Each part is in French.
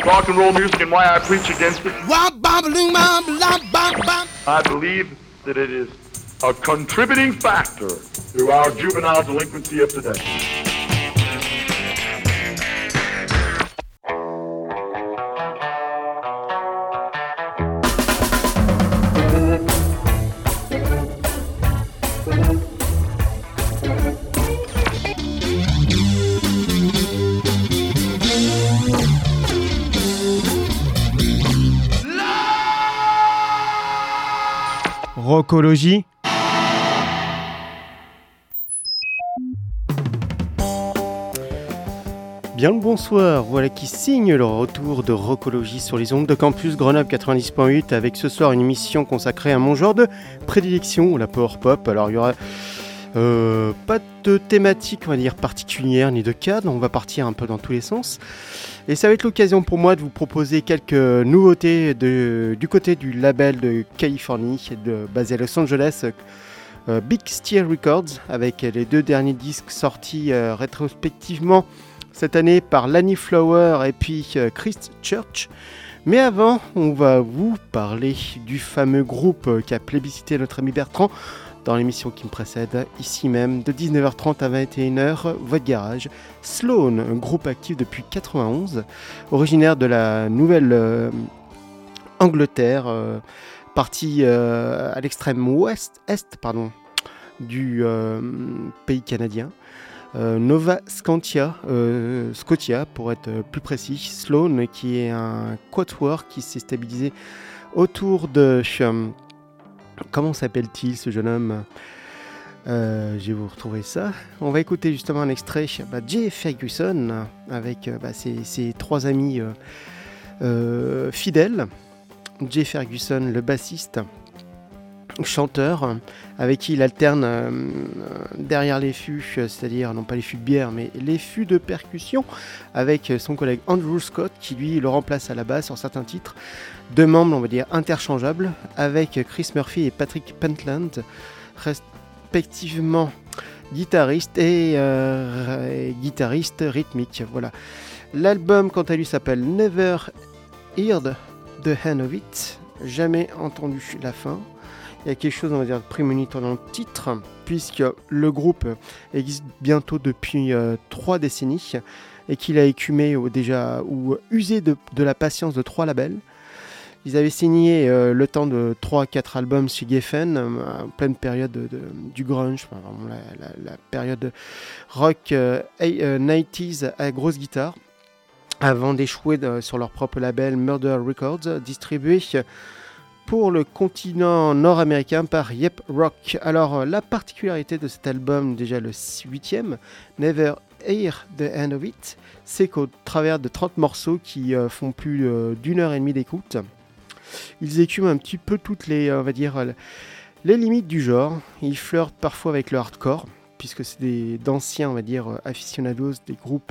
rock and roll music and why I preach against it. I believe that it is a contributing factor to our juvenile delinquency of today. Rockologie. Bien le bonsoir, voilà qui signe le retour de Rockologie sur les ondes de Campus Grenoble 90.8 avec ce soir une émission consacrée à mon genre de prédilection, la power pop. Alors il y aura pas de thématique on va dire particulière ni de cadre, on va partir un peu dans tous les sens. Et ça va être l'occasion pour moi de vous proposer quelques nouveautés du côté du label de Californie, basé à Los Angeles, Big Steer Records, avec les 2 derniers disques sortis rétrospectivement cette année par Lanny Flower et puis Christchurch. Mais avant, on va vous parler du fameux groupe qui a plébiscité notre ami Bertrand dans l'émission qui me précède, ici même, de 19h30 à 21h, votre garage. Sloan, un groupe actif depuis 91, originaire de la Nouvelle Angleterre, parti à l'extrême est du pays canadien. Nova Scotia pour être plus précis. Sloan, qui est un quatuor qui s'est stabilisé autour de... Comment s'appelle-t-il ce jeune homme ? Je vais vous retrouver ça. On va écouter justement un extrait Jay Ferguson avec ses 3 amis fidèles. Jay Ferguson, le bassiste, chanteur, avec qui il alterne derrière les fûts, c'est-à-dire non pas les fûts de bière, mais les fûts de percussion, avec son collègue Andrew Scott, qui lui le remplace à la basse sur certains titres. 2 membres, on va dire, interchangeables, avec Chris Murphy et Patrick Pentland, respectivement guitariste et guitariste rythmique. Voilà. L'album, quant à lui, s'appelle Never Heard the End of It, jamais entendu la fin. Il y a quelque chose, on va dire, de prémonitoire dans le titre, puisque le groupe existe bientôt depuis 3 décennies et qu'il a écumé ou usé de la patience de 3 labels. Ils avaient signé le temps de 3-4 albums chez Geffen, en pleine période du grunge, la période rock 90s à grosse guitare, avant d'échouer sur leur propre label Murder Records, distribué pour le continent nord-américain par Yep Rock. Alors la particularité de cet album, déjà le 8e, Never Hear the End of It, c'est qu'au travers de 30 morceaux qui font plus d'1h30 d'écoute, ils écument un petit peu toutes les, on va dire, les limites du genre. Ils flirtent parfois avec le hardcore, puisque c'est d'anciens, on va dire, aficionados des groupes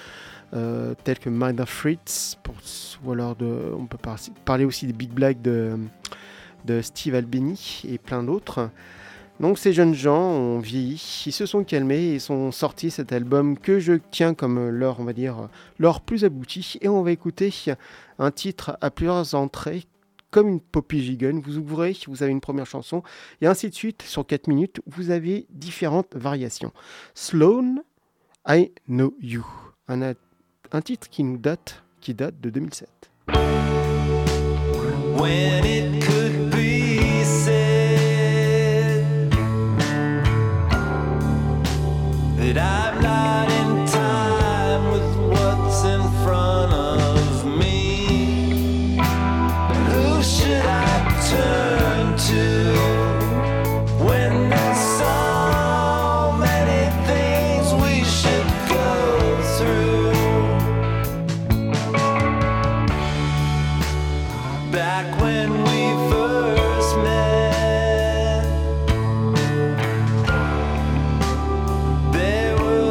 tels que Mind of Fritz, ou alors on peut parler aussi des Big Black de Steve Albini et plein d'autres. Donc ces jeunes gens ont vieilli, ils se sont calmés et sont sortis cet album que je tiens comme leur, on va dire, leur plus abouti. Et on va écouter un titre à plusieurs entrées, comme une poppy gigon. Vous ouvrez, vous avez une première chanson, et ainsi de suite. Sur 4 minutes, vous avez différentes variations. Sloan, I Know You. Un titre qui date de 2007. When it could be said that I'm not in time with what's in front of me, who should I turn to when there's so many things we should go through? Back when we first met, there were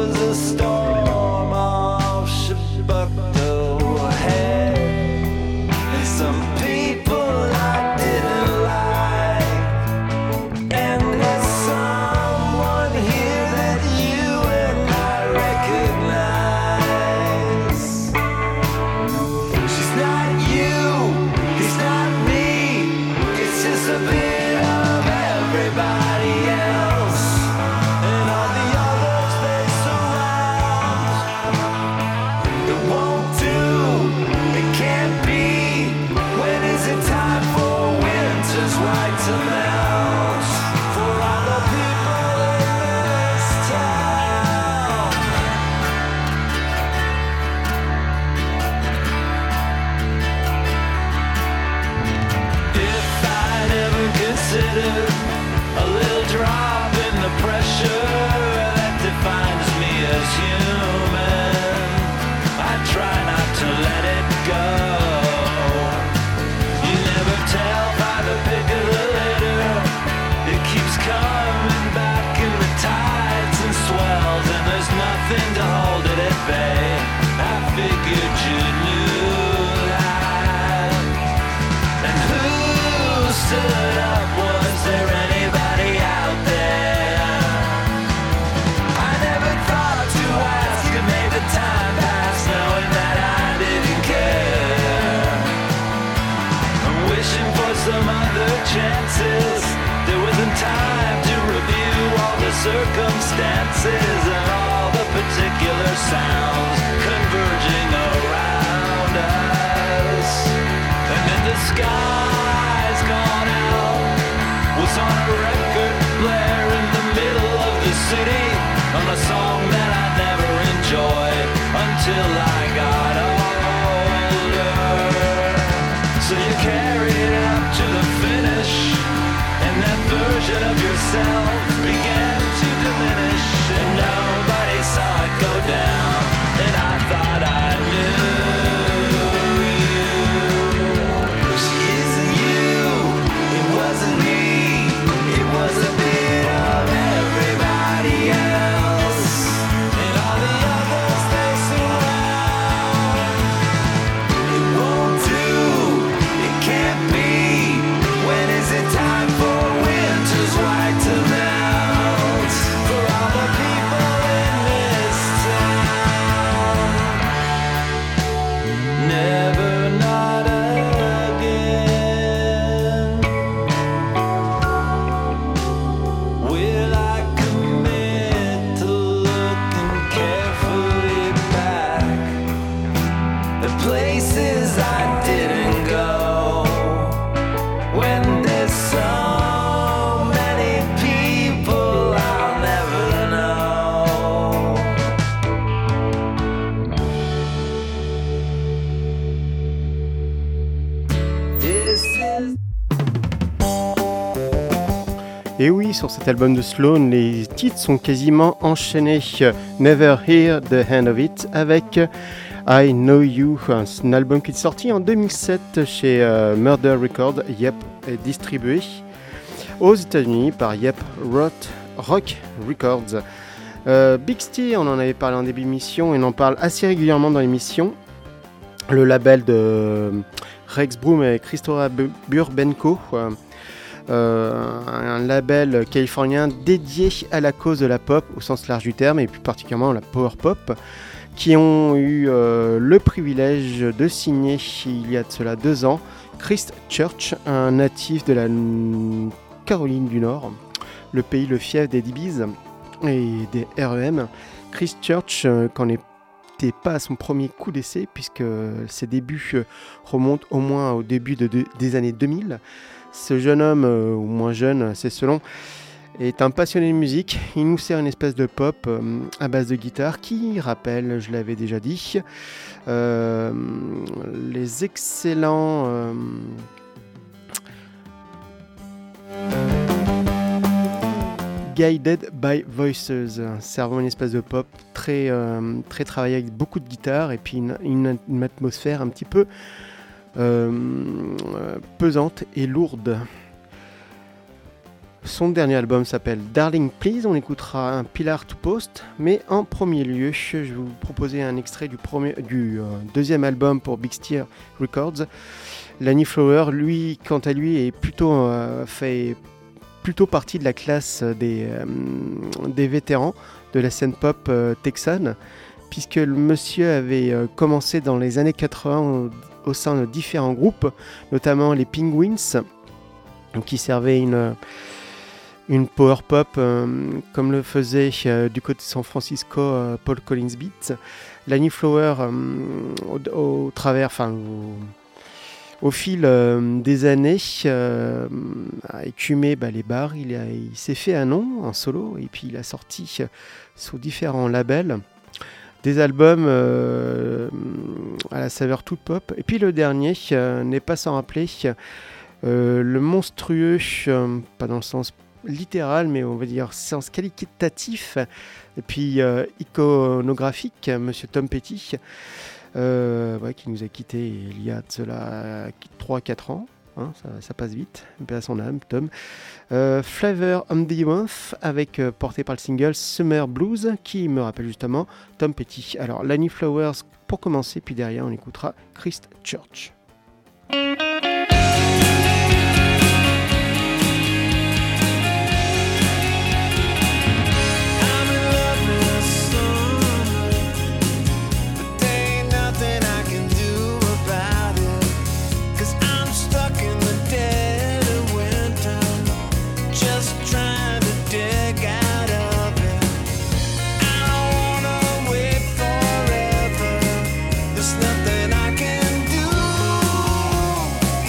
sensitive, a little drop in the pressure that defines me as human. I try not to let it go. You never tell by the pick of the litter. It keeps coming back in the tides and swells, and there's nothing to hold it at bay. I figured you knew that. And who stood up? Was there anybody out there? I never thought to ask, and made the time pass knowing that I didn't care. I'm wishing for some other chances. There wasn't time to review all the circumstances and all the particular sounds converging around us. And then the sky's gone out, was on a record player in the middle of the city, on a song that I never enjoyed until I got older. So you carry it up to the finish, and that version of yourself began to diminish, and nobody saw it go down, and I thought I knew you. It isn't you, it wasn't me, it was a bit of everybody else, and all the others they surround. It won't do, it can't be. When is it time for winter's white to melt? For all the people in this town. Never, not again. Will I commit to looking carefully back at places I didn't go? When there's so many people I'll never know. This is Et oui, sur cet album de Sloan, les titres sont quasiment enchaînés. Never Hear the End of It avec I Know You, un album qui est sorti en 2007 chez Murder Records, Yep, et distribué aux États-Unis par Yep Rock Records. Big Steer, on en avait parlé en début d'émission et on en parle assez régulièrement dans l'émission. Le label de Rex Broom et Christopher Burbenko. Un label californien dédié à la cause de la pop au sens large du terme et plus particulièrement la power pop, qui ont eu le privilège de signer il y a de cela 2 ans Chris Church, un natif de la Caroline du Nord, le pays, le fief des DBs et des REM. Chris Church qu'en n'était pas à son premier coup d'essai puisque ses débuts remontent au moins au début des années 2000. Ce jeune homme, ou moins jeune, c'est selon, est un passionné de musique. Il nous sert une espèce de pop à base de guitare qui rappelle, je l'avais déjà dit, les excellents Guided by Voices. C'est vraiment une espèce de pop très travaillée avec beaucoup de guitare et puis une atmosphère un petit peu pesante et lourde. Son dernier album s'appelle Darling Please, on écoutera un Pillar to Post, mais en premier lieu, je vais vous proposer un extrait du deuxième album pour Big Steer Records. Lanny Flower, lui, quant à lui, est fait plutôt partie de la classe des vétérans de la scène pop texane, puisque le monsieur avait commencé dans les années 80 au sein de différents groupes, notamment les Penguins, qui servaient une power pop comme le faisait du côté de San Francisco Paul Collins Beat. Lanny Flower, au fil des années, a écumé les bars, il s'est fait un nom en solo et puis il a sorti sous différents labels des albums à la saveur toute pop. Et puis le dernier n'est pas sans rappeler Le monstrueux, pas dans le sens littéral, mais on va dire sens qualitatif, et puis iconographique, Monsieur Tom Petty, qui nous a quittés il y a de cela 3-4 ans. Hein, ça passe vite, paix à son âme, Tom. Flavor on the Month, avec porté par le single Summer Blues, qui me rappelle justement Tom Petty. Alors, Lani Flowers pour commencer, puis derrière on écoutera Christ Church. There's nothing I can do.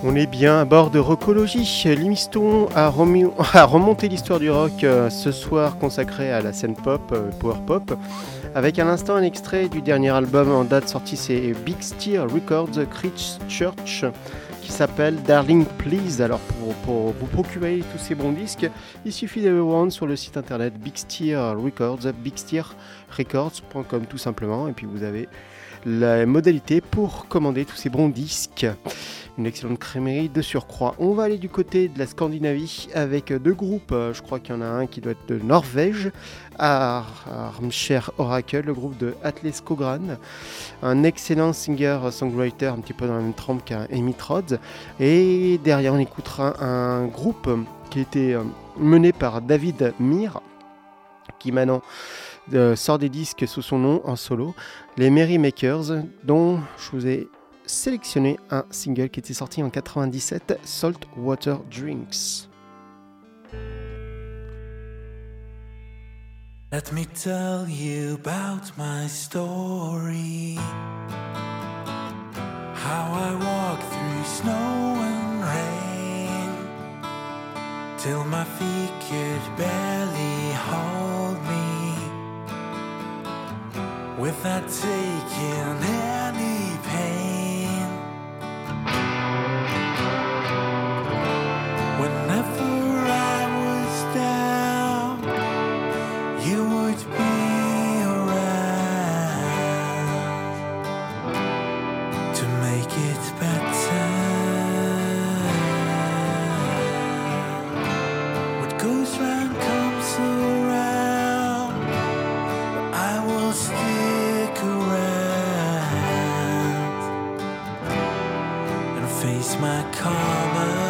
On est bien à bord de Rockologie, l'émission a remonté l'histoire du rock ce soir consacré à la scène pop, power pop, avec à l'instant un extrait du dernier album en date sorti, c'est Big Steer Records, Christchurch, qui s'appelle Darling Please. Alors pour vous procurer tous ces bons disques, il suffit de vous rendre sur le site internet Big Steer Records, bigsteerrecords.com tout simplement, et puis vous avez la modalité pour commander tous ces bons disques. Une excellente crèmerie de surcroît. On va aller du côté de la Scandinavie avec deux groupes. Je crois qu'il y en a un qui doit être de Norvège, Armchair Oracle, le groupe de Atle Skogran, un excellent singer-songwriter un petit peu dans la même trempe qu'un Amy Rhodes. Et derrière on écoutera un groupe qui a été mené par David Mir, qui maintenant sort des disques sous son nom en solo, les Merrymakers, dont je vous ai sélectionné un single qui était sorti en 97, Salt Water Drinks. Let me tell you about my story, how I walked through snow and rain, till my feet could barely hold me, without taking any pain. Whenever I was down, you would be around to make it better. What goes round comes around, but I will stick around and face my karma.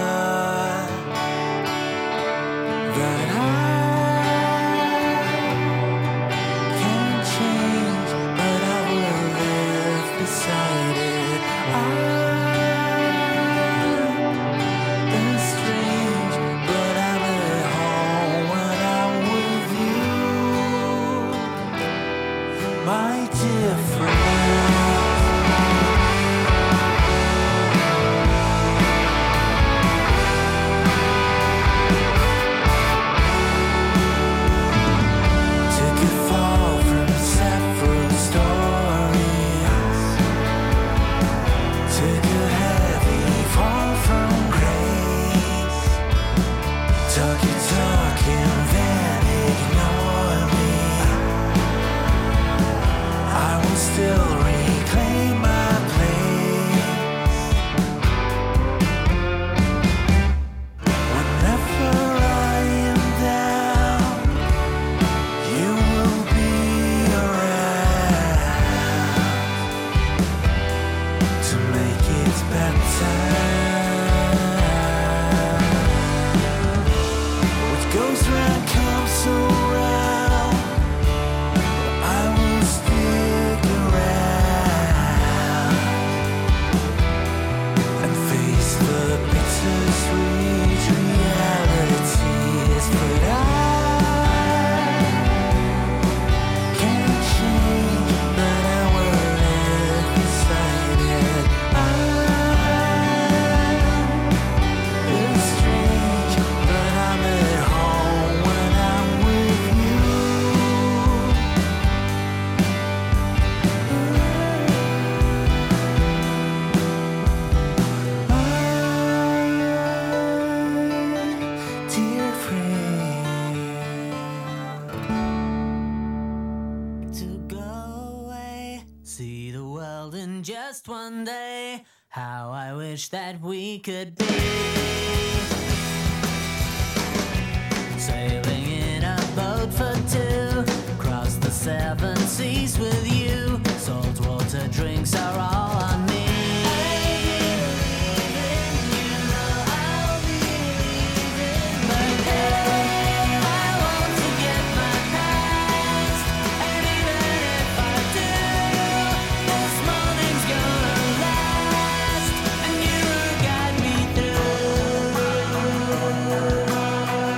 That we could be sailing in a boat for two, cross the 7 seas with you. Saltwater drinks are all on me.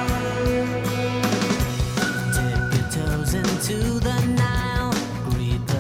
Into the Nile, greet the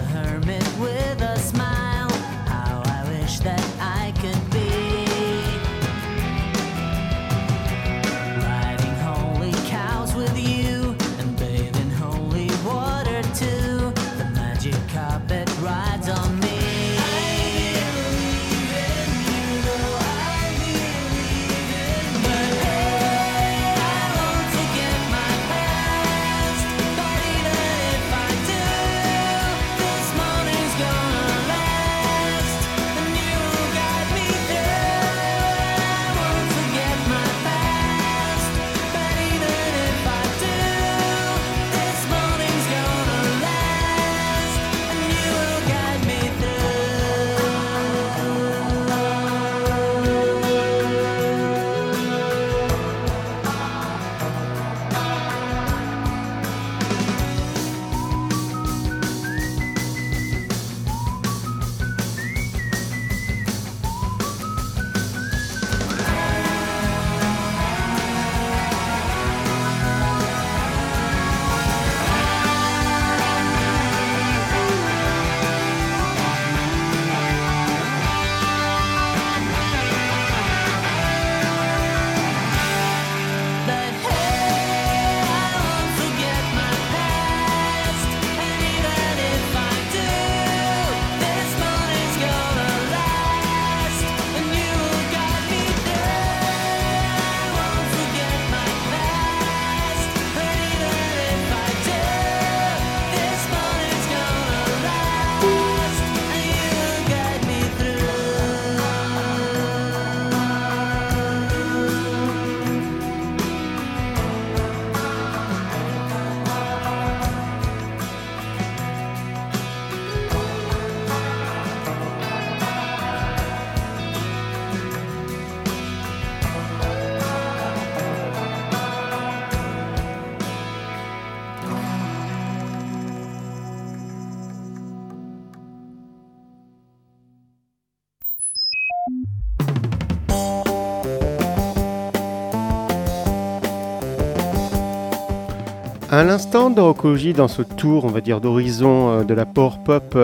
À l'instant de Rocology, dans ce tour, on va dire, d'horizon de la power pop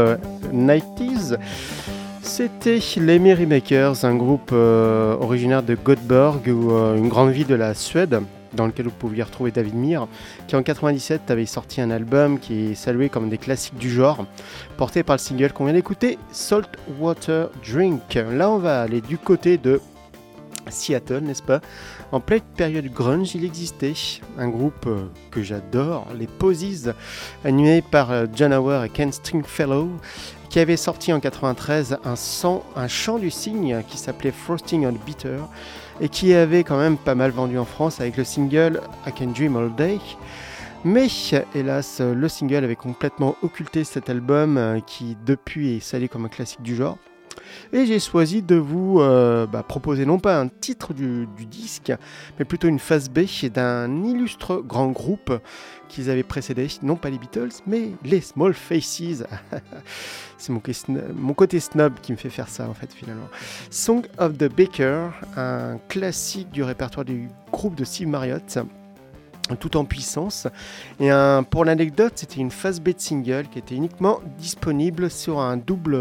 90s, c'était les Merrymakers, un groupe originaire de Göteborg, une grande ville de la Suède, dans lequel vous pouviez retrouver David Meir, qui en 97 avait sorti un album qui est salué comme des classiques du genre, porté par le single qu'on vient d'écouter, Salt Water Drink. Là, on va aller du côté de Seattle, n'est-ce pas? En pleine période grunge, il existait un groupe que j'adore, les Posies, animé par John Hauer et Ken Stringfellow, qui avait sorti en 93 un chant du cygne qui s'appelait Frosting on Bitter et qui avait quand même pas mal vendu en France avec le single I Can Dream All Day. Mais hélas, le single avait complètement occulté cet album qui depuis est salé comme un classique du genre. Et j'ai choisi de vous proposer non pas un titre du disque, mais plutôt une face B d'un illustre grand groupe qu'ils avaient précédé, non pas les Beatles, mais les Small Faces. C'est mon côté snob qui me fait faire ça en fait finalement. Song of the Baker, un classique du répertoire du groupe de Steve Marriott, tout en puissance. Et pour l'anecdote, c'était une face B de single qui était uniquement disponible sur un double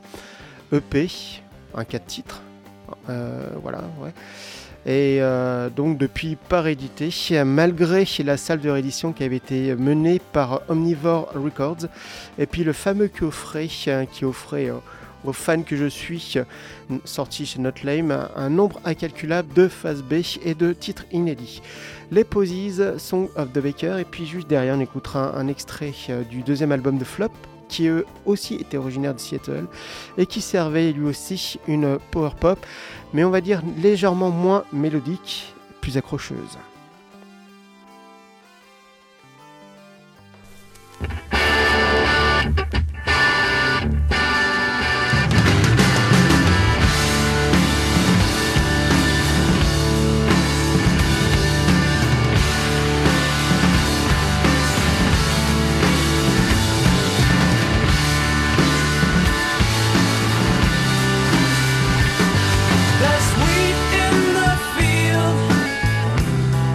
EP, un 4 titres, voilà, ouais. Et donc depuis pas réédité, malgré la salle de réédition qui avait été menée par Omnivore Records, et puis le fameux coffret qui offrait aux fans que je suis, sorti chez Not Lame, un nombre incalculable de faces B et de titres inédits. Les Posies, Song of the Baker, et puis juste derrière on écoutera un extrait du deuxième album de Flop, qui eux aussi était originaire de Seattle et qui servait lui aussi une power pop, mais on va dire légèrement moins mélodique, plus accrocheuse. There's wheat in the field.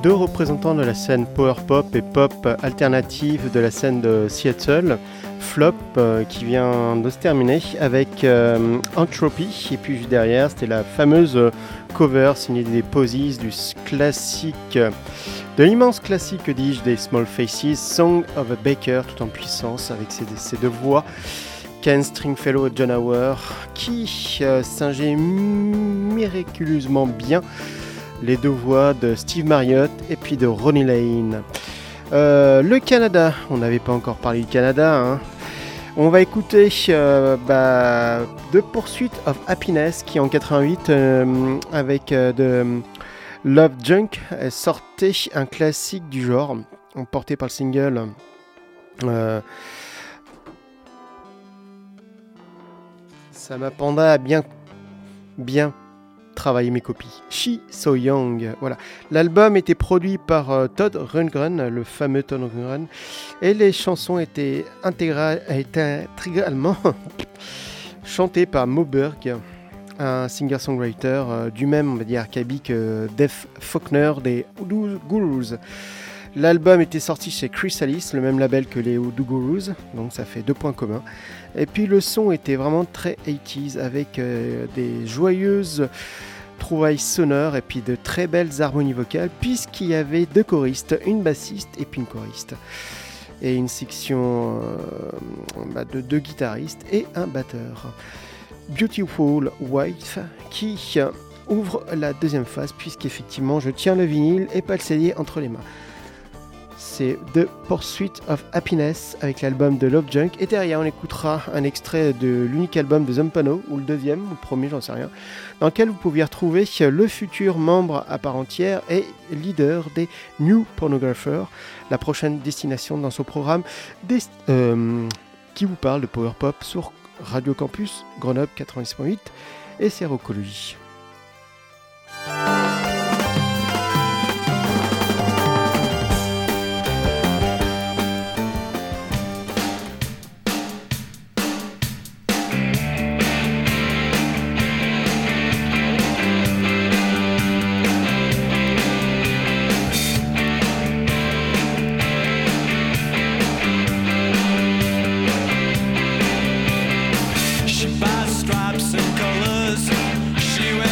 deux représentants de la scène power pop et pop alternative de la scène de Seattle. Flop qui vient de se terminer avec Entropy, et puis juste derrière c'était la fameuse cover signée des Posies du classique, de l'immense classique que dis-je des Small Faces, Song of a Baker, tout en puissance avec ses deux voix, Ken Stringfellow et John Hauer, qui singeaient miraculeusement bien les deux voix de Steve Marriott et puis de Ronnie Lane. Le Canada, on n'avait pas encore parlé du Canada, hein. On va écouter The Pursuit of Happiness qui en 88 avec de Love Junk sortait un classique du genre, emporté par le single ça m'apprendra à bien travailler mes copies. She So Young, voilà. L'album était produit par Todd Rundgren, le fameux Todd Rundgren, et les chansons étaient intégralement chantées par Mo Berg, un singer-songwriter du même, on va dire, acabit que Dave Faulkner des Hoodoo Gurus. L'album était sorti chez Chrysalis, le même label que les Hoodoo Gurus, donc ça fait 2 points communs. Et puis le son était vraiment très 80s avec des joyeuses trouvailles sonores et puis de très belles harmonies vocales, puisqu'il y avait 2 choristes, une bassiste et puis une choriste. Et une section de 2 guitaristes et un batteur. Beautiful Wife qui ouvre la deuxième phase, puisqu'effectivement je tiens le vinyle et pas le CD entre les mains. C'est The Pursuit of Happiness avec l'album de Love Junk, et derrière on écoutera un extrait de l'unique album de Zampano, ou le deuxième, ou le premier, j'en sais rien, dans lequel vous pouviez retrouver le futur membre à part entière et leader des New Pornographers, la prochaine destination dans son programme qui vous parle de Power Pop sur Radio Campus Grenoble 90.8 et Sérocologie. She buys stripes and colors. She wears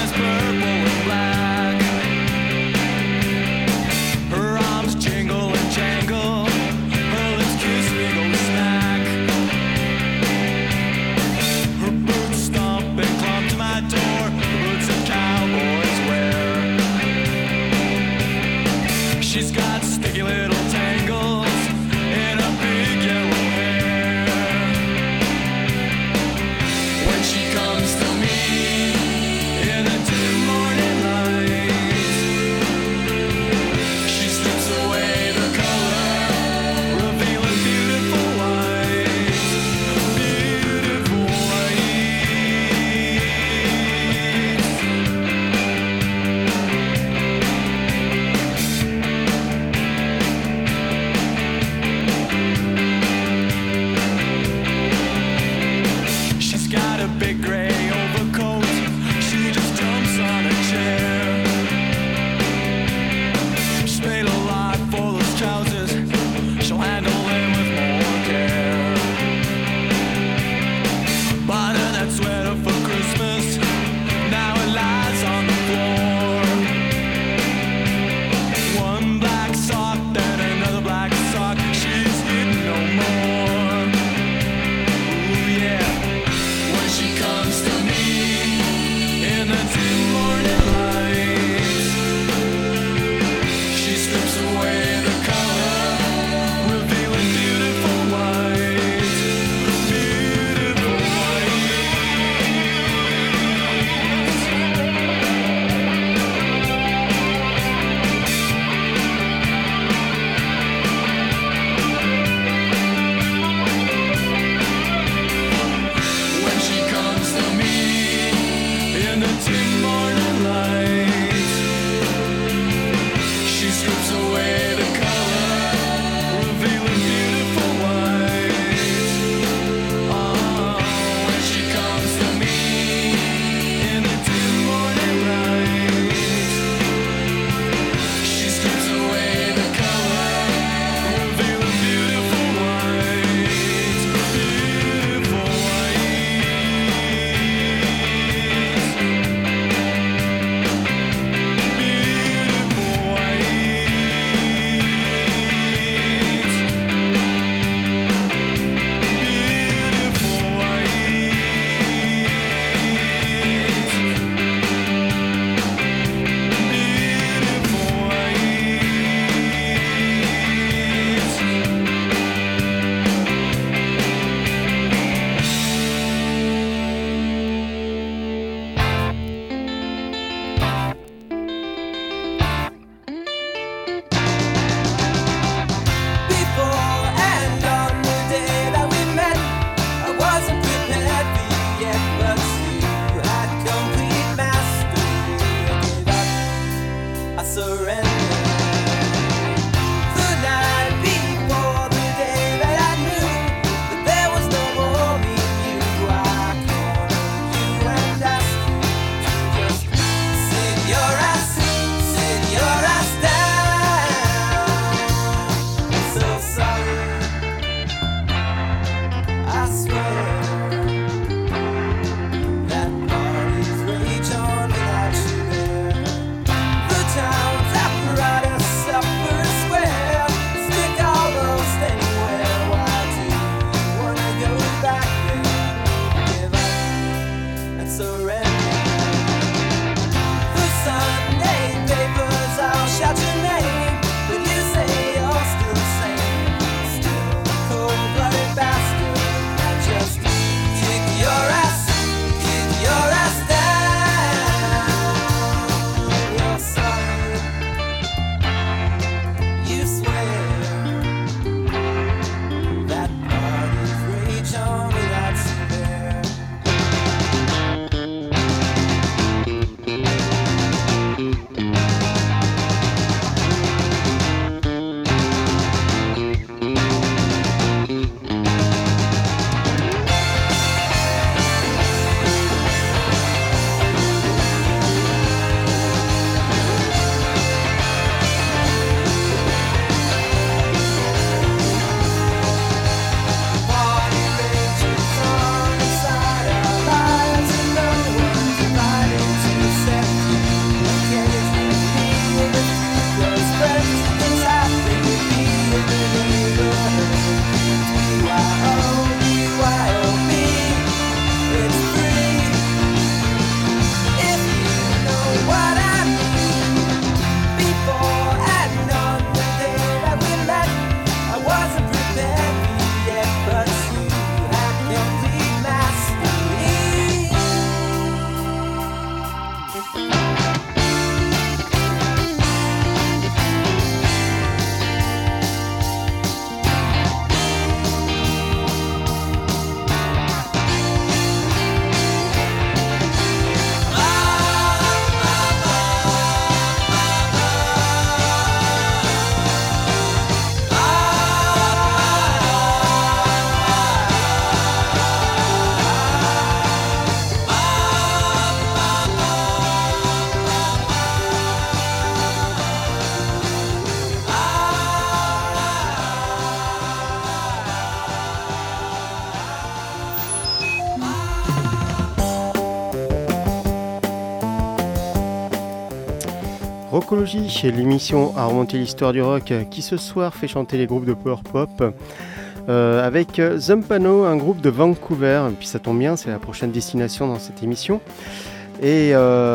Rockologie, l'émission à remonter l'histoire du rock qui ce soir fait chanter les groupes de power pop avec Zumpano, un groupe de Vancouver. Et puis ça tombe bien, c'est la prochaine destination dans cette émission. Et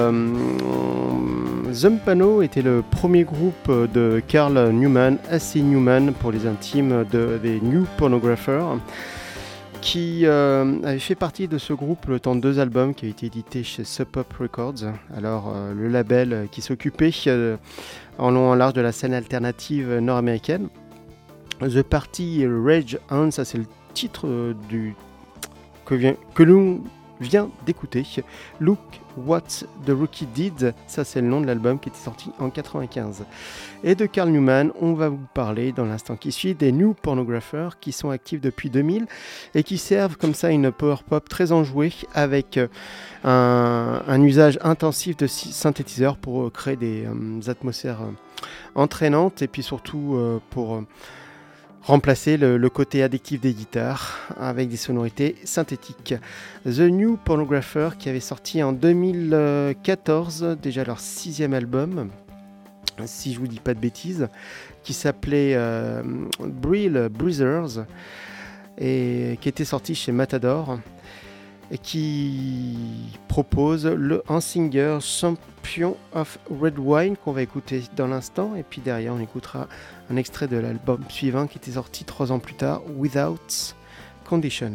Zumpano était le premier groupe de Carl Newman, AC Newman pour les intimes des New Pornographers, qui avait fait partie de ce groupe le temps de 2 albums qui avaient été édités chez Sub Pop Records. Alors le label qui s'occupait en long en large de la scène alternative nord-américaine. The Party Rage On, ça c'est le titre que l'on vient d'écouter. Look What the Rookie Did, ça c'est le nom de l'album qui était sorti en 95. Et de Carl Newman, on va vous parler dans l'instant qui suit des New Pornographers qui sont actifs depuis 2000 et qui servent comme ça une power pop très enjouée avec un usage intensif de synthétiseurs pour créer des atmosphères entraînantes et puis surtout pour remplacer le côté addictif des guitares avec des sonorités synthétiques. The New Pornographer qui avait sorti en 2014 déjà leur 6e album, si je vous dis pas de bêtises, qui s'appelait Brill Breezers et qui était sorti chez Matador et qui propose un singer Champion of Red Wine qu'on va écouter dans l'instant, et puis derrière on écoutera un extrait de l'album suivant qui était sorti 3 ans plus tard, Without Condition.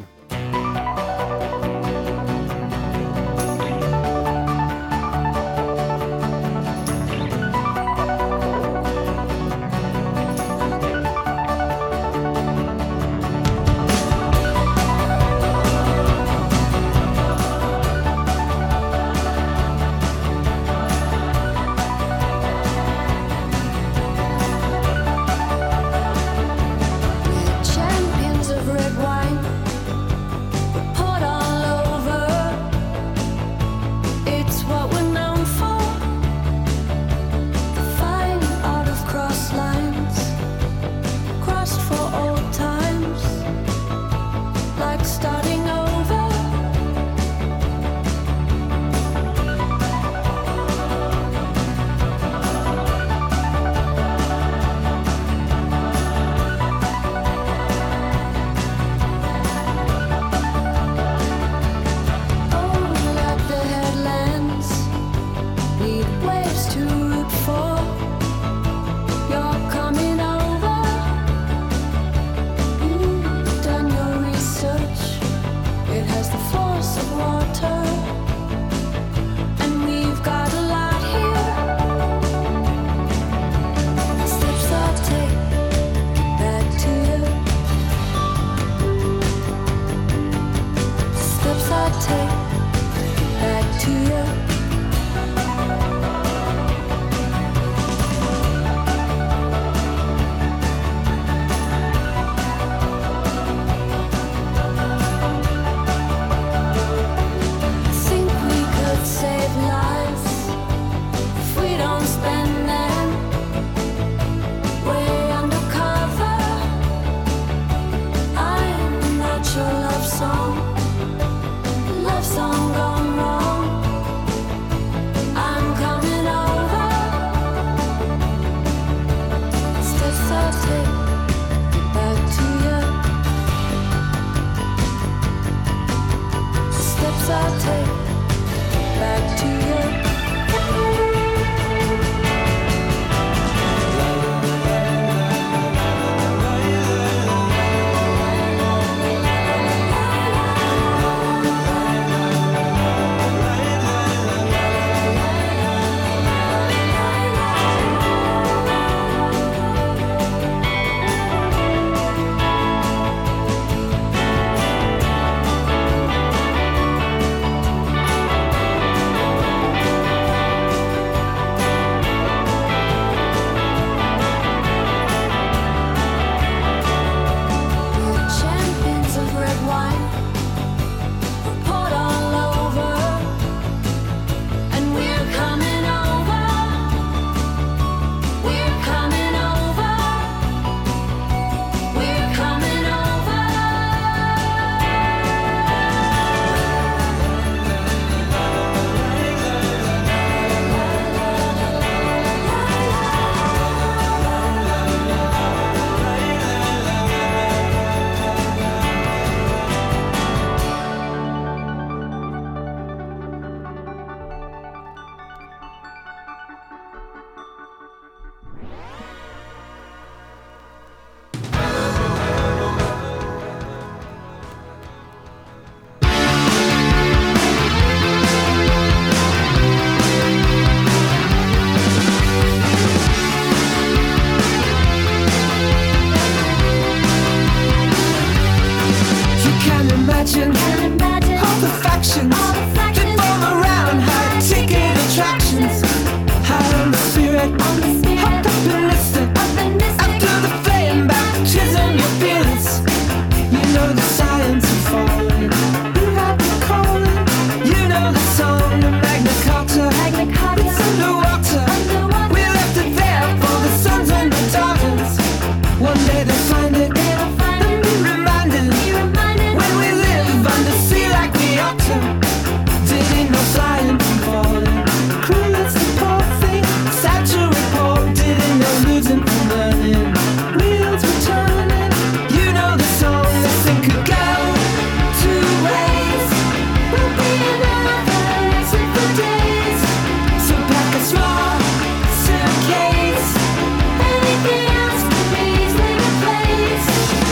Champions of red wine, poured all over. It's what we're known for. The fine art of cross lines, crossed for old times, like starting over. Oh, like the headlands, need waves to root for. You're coming over. You've done your research. It has the force of water, and we've got a lot here. Steps I'll take back to you. Steps I take back to you. I think we could save lives if we don't spend them way undercover. I'm not your love song gone wrong. I'm coming over. Steps I'll take back to you. Steps I'll take back to you. can imagine all the factions that form around high-ticket attractions. High on the spirit, hopped up and listed. After the flame baptism, your feelings. You know the science of falling. You have the calling. You know the song of Magna Carta. It's underwater. We left it there for the sons and the daughters. One day they'll find it. And be reminded when we live under sea like we ought to. Didn't know flying from falling. Crew, that's the poor thing. Sad to report. Didn't know losing from learning. Wheels were turning. You know the song. This thing could go two ways. We'll be another for days. So pack a small suitcase. Anything else can be easily replaced.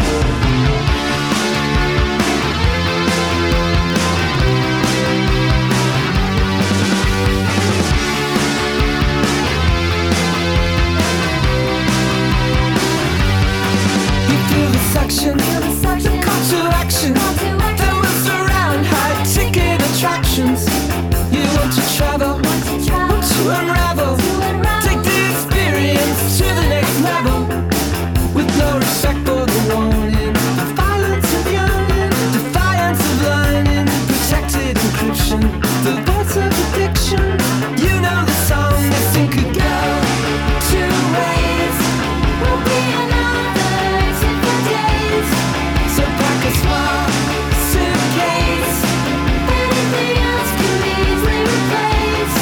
You feel the suction, the call to action that will surround high-ticket attractions. You want to travel, want to unravel, take the experience to the next level. With no respect for the warning, the violence of yearning, defiance of learning, protected encryption, the voice of addiction. You know the song, this thing could go two ways. We'll be another for days. So pack a small suitcase. Anything else can be easily replaced.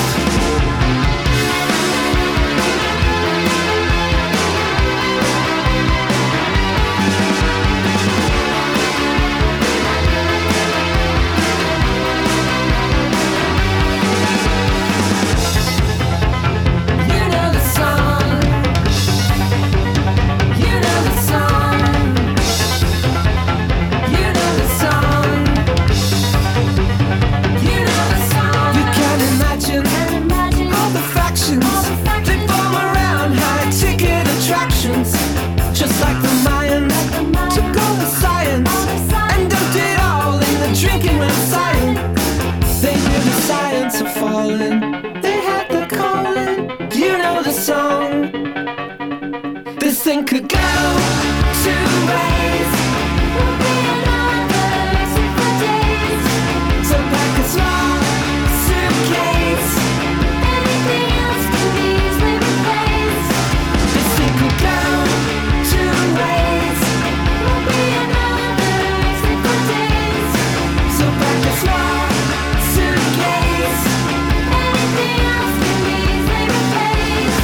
You know the song. You know the song. You know the song. You know the song. You can imagine all the factions that form around high-ticket attractions. Just like the Mayans took all the science and dumped it all in the drinking when silent. They knew the science of falling. They had the calling. You know the song. This thing could go two ways. We'll be another for days. So pack a small suitcase. Anything else can be easily replaced. This thing could go two ways. We'll be another for days. So pack a small suitcase. Anything else can be easily replaced.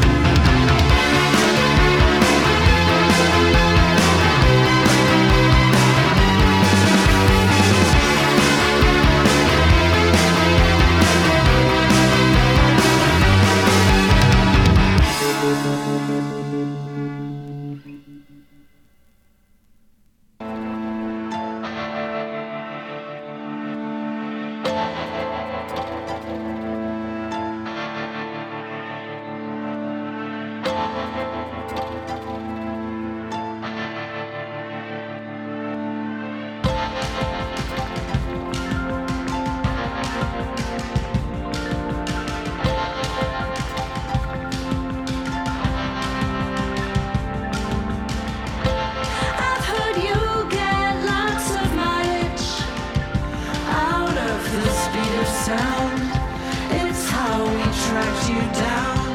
I've heard you get lots of mileage out of the speed of sound. It's how we tracked you down.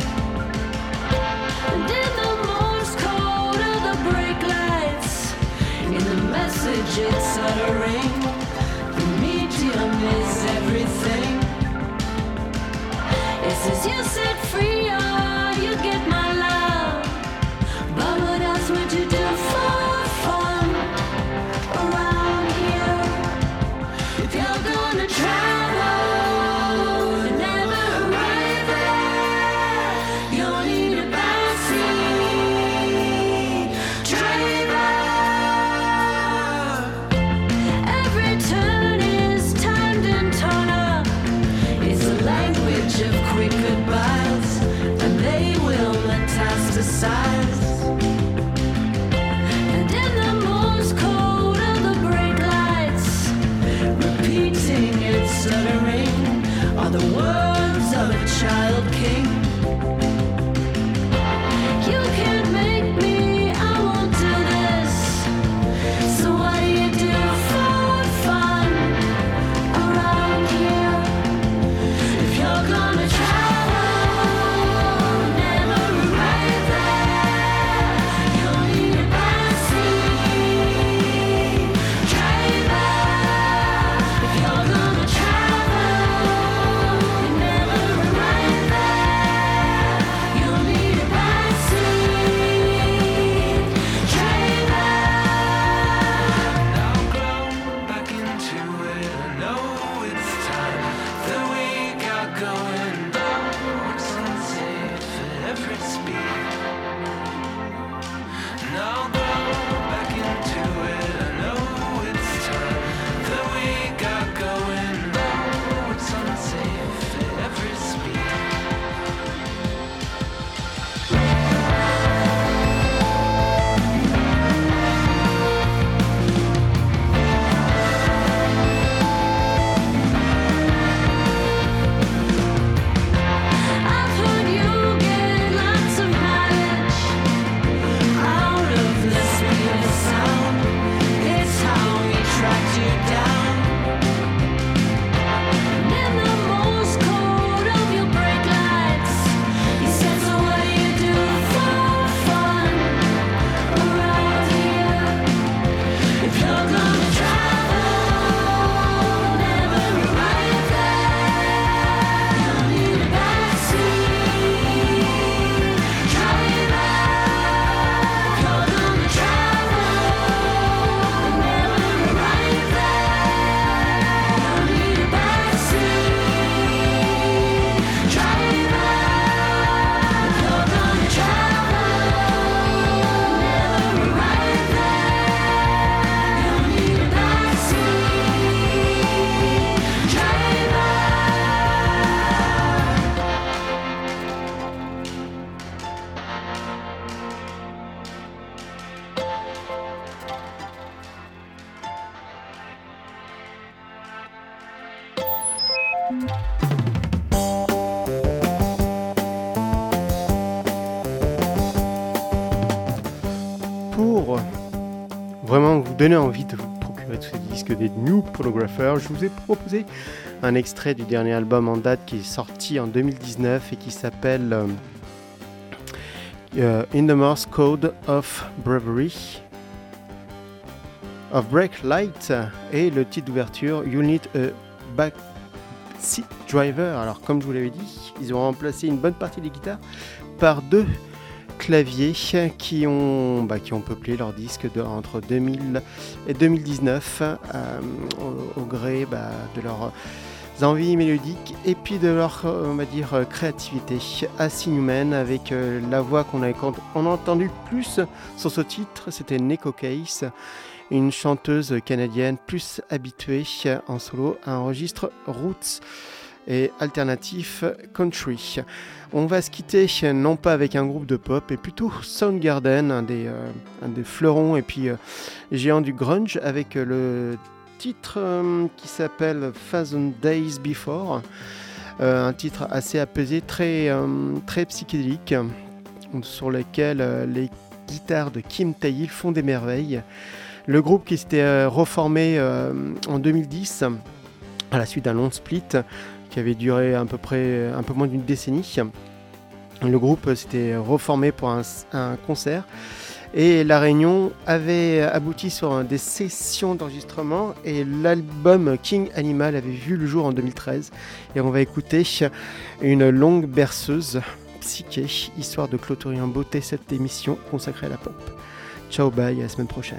And in the Morse code of the brake lights, in the message it's uttering, the medium is everything. It says you set free or you get my love. But what else would you do for fun around here? If you're gonna travel and never arrive there, you'll need a backseat driver. Pour vraiment vous donner envie de vous procurer tous ces disques des New Pornographers, je vous ai proposé un extrait du dernier album en date qui est sorti en 2019 et qui s'appelle In the Morse Code of Bravery of Break Light, et le titre d'ouverture You Need a Backseat Driver. Alors comme je vous l'avais dit, ils ont remplacé une bonne partie des guitares par deux claviers qui ont peuplé leur disque entre 2000 et 2019 au gré de leurs envies mélodiques et puis de leur créativité. Acid Newman avec la voix qu'on a entendu plus sur ce titre, c'était Neko Case, une chanteuse canadienne plus habituée en solo à un registre roots et alternatif country. On va se quitter non pas avec un groupe de pop, mais plutôt Soundgarden, un des fleurons et puis géants du grunge, avec le titre qui s'appelle Thousand Days Before, un titre assez apaisé, très psychédélique, sur lequel les guitares de Kim Thayil font des merveilles. Le groupe qui s'était reformé en 2010 à la suite d'un long split qui avait duré un peu moins d'une décennie. Le groupe s'était reformé pour un concert et la réunion avait abouti sur des sessions d'enregistrement et l'album King Animal avait vu le jour en 2013 et on va écouter une longue berceuse psyché, histoire de clôturer en beauté cette émission consacrée à la pop. Ciao, bye, à la semaine prochaine.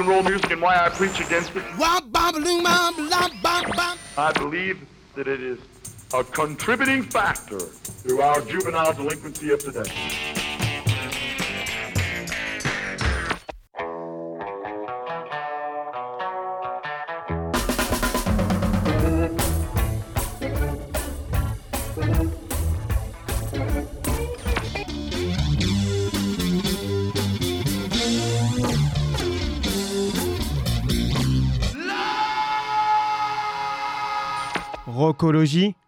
and roll music and why I preach against it. I believe that it is a contributing factor to our juvenile delinquency of today. Rockologie.